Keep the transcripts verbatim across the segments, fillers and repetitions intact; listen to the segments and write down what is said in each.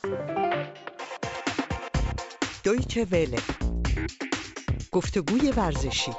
دویچه وله، گفتگوی ورزشی.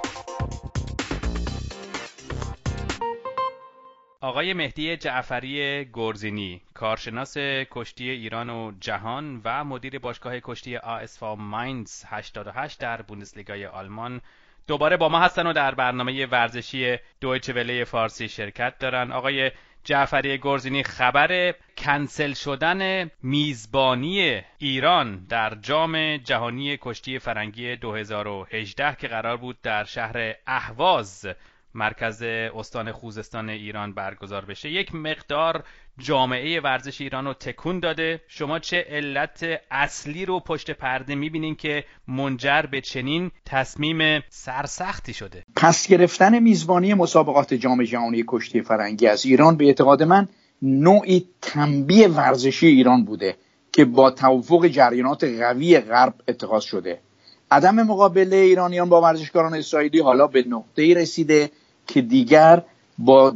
آقای مهدی جعفری گرزینی، کارشناس کشتی ایران و جهان و مدیر باشگاه کشتی آ اس وی ماینز هشتاد و هشت در بوندسلیگای آلمان، دوباره با ما هستن و در برنامه ورزشی دویچه وله فارسی شرکت دارن. آقای جعفری گرزینی، خبر کنسل شدن میزبانی ایران در جام جهانی کشتی فرنگی دو هزار و هجده که قرار بود در شهر اهواز مرکز استان خوزستان ایران برگزار بشه، یک مقدار جامعه ورزش ایران رو تکون داده. شما چه علت اصلی رو پشت پرده میبینین که منجر به چنین تصمیم سرسختی شده؟ پس گرفتن میزبانی مسابقات جام جهانی کشتی فرنگی از ایران به اعتقاد من نوعی تنبیه ورزشی ایران بوده که با توافق جریانات قوی غرب اتخاذ شده. عدم مقابله ایرانیان با ورزشکاران اسرائیلی حالا به نقطه‌ای رسیده که دیگر با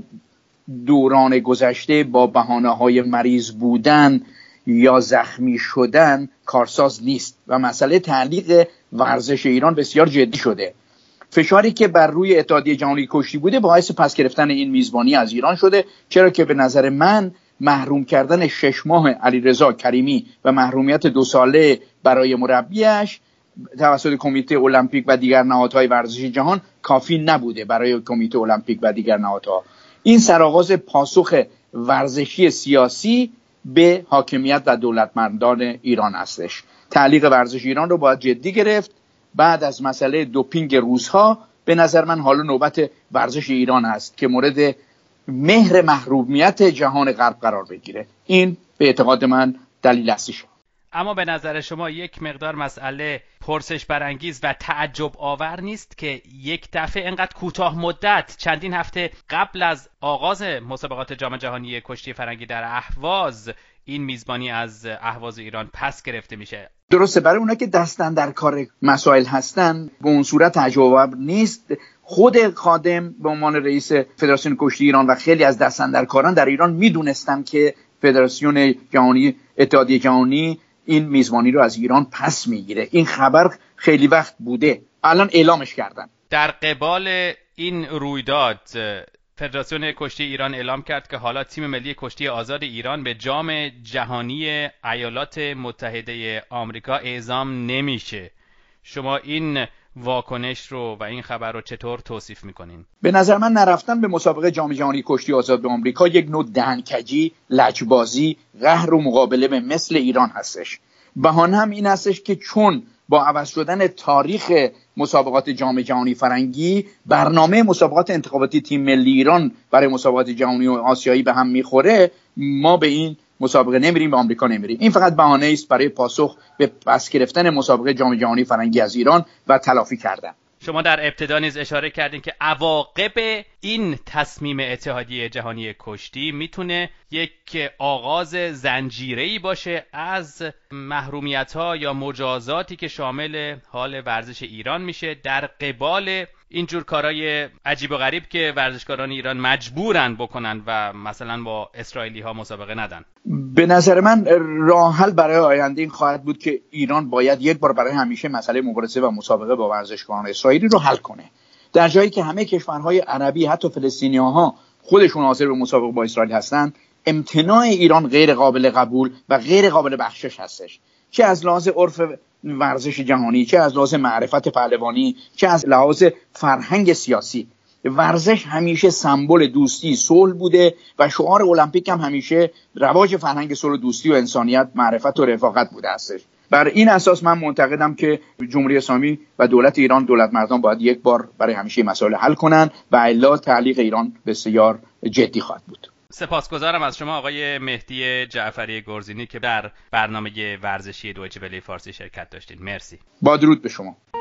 دوران گذشته با بهانه‌های مریض بودن یا زخمی شدن کارساز نیست و مسئله تعلیق ورزش ایران بسیار جدی شده. فشاری که بر روی اتحادیه جهانی کشتی بوده باعث پس گرفتن این میزبانی از ایران شده، چرا که به نظر من محروم کردن شش ماه علیرضا کریمی و محرومیت دو ساله برای مربیش توسط کمیته المپیک و دیگر نهادهای ورزشی جهان کافی نبوده برای کمیته المپیک و دیگر نهادها. این سرآغاز پاسخ ورزشی سیاسی به حاکمیت و دولتمندان ایران هستش. تعلیق ورزش ایران رو باید جدی گرفت. بعد از مسئله دوپینگ روس‌ها به نظر من حالا نوبت ورزش ایران است که مورد مهر محرومیت جهان غرب قرار بگیره. این به اعتقاد من دلیل اصلیشه. اما به نظر شما یک مقدار مسئله پرسش برانگیز و تعجب آور نیست که یک دفعه انقدر کوتاه مدت، چندین هفته قبل از آغاز مسابقات جام جهانی کشتی فرنگی در اهواز، این میزبانی از اهواز ایران پس گرفته میشه؟ درسته، برای اونا که دستن در کار مسائل هستن به اون صورت تعجب آور نیست. خود خادم به عنوان رئیس فدراسیون کشتی ایران و خیلی از دستن در کاران در ایران میدونستن که فدراسیون جهانی، اتحادیه جهانی این میزبانی رو از ایران پس میگیره. این خبر خیلی وقت بوده، الان اعلامش کردن. در قبال این رویداد فدراسیون کشتی ایران اعلام کرد که حالا تیم ملی کشتی آزاد ایران به جام جهانی ایالات متحده آمریکا اعزام نمیشه. شما این واکنش رو و این خبر رو چطور توصیف میکنین؟ به نظر من نرفتن به مسابقه جام جهانی کشتی آزاد به آمریکا یک نوع دهنکجی، لجبازی، قهر و مقابله به مثل ایران هستش. بهانه هم این هستش که چون با عوض شدن تاریخ مسابقات جام جهانی فرنگی برنامه مسابقات انتخاباتی تیم ملی ایران برای مسابقات جهانی و آسیایی به هم میخوره، ما به این مسابقه نمیریم، به آمریکا نمیریم. این فقط بهانه است برای پاسخ به پس گرفتن مسابقه جام جهانی فرنگی از ایران و تلافی کردن. شما در ابتدا نیز اشاره کردین که عواقب این تصمیم اتحادیه جهانی کشتی میتونه یک آغاز زنجیره‌ای باشه از محرومیت‌ها یا مجازاتی که شامل حال ورزش ایران میشه در قبال اینجور کارهای عجیب و غریب که ورزشکاران ایران مجبورن بکنن و مثلا با اسرائیلی ها مسابقه ندن. به نظر من راه حل برای آینده این خواهد بود که ایران باید یک بار برای همیشه مسئله مبارزه و مسابقه با ورزشکاران اسرائیلی رو حل کنه. در جایی که همه کشورهای عربی حتی فلسطینی‌ها خودشون حاضر به مسابقه با اسرائیل هستند، امتناع ایران غیر قابل قبول و غیر قابل بخشش هستش، چه از لحاظ عرف ورزش جهانی، چه از لحاظ معرفت پهلوانی، چه از لحاظ فرهنگ سیاسی. ورزش همیشه سمبل دوستی، صلح بوده و شعار المپیک هم همیشه رواج فرهنگ صلح، دوستی و انسانیت، معرفت و رفاقت بوده استش. بر این اساس من معتقدم که جمهوری اسلامی و دولت ایران، دولت مردان، باید یک بار برای همیشه مسائل حل کنن و الا تعلیق ایران بسیار جدی خواهد بود. سپاسگزارم از شما آقای مهدی جعفری گرزینی که در برنامه ورزشی دویچه وله فارسی شرکت داشتین. مرسی. با درود به شما.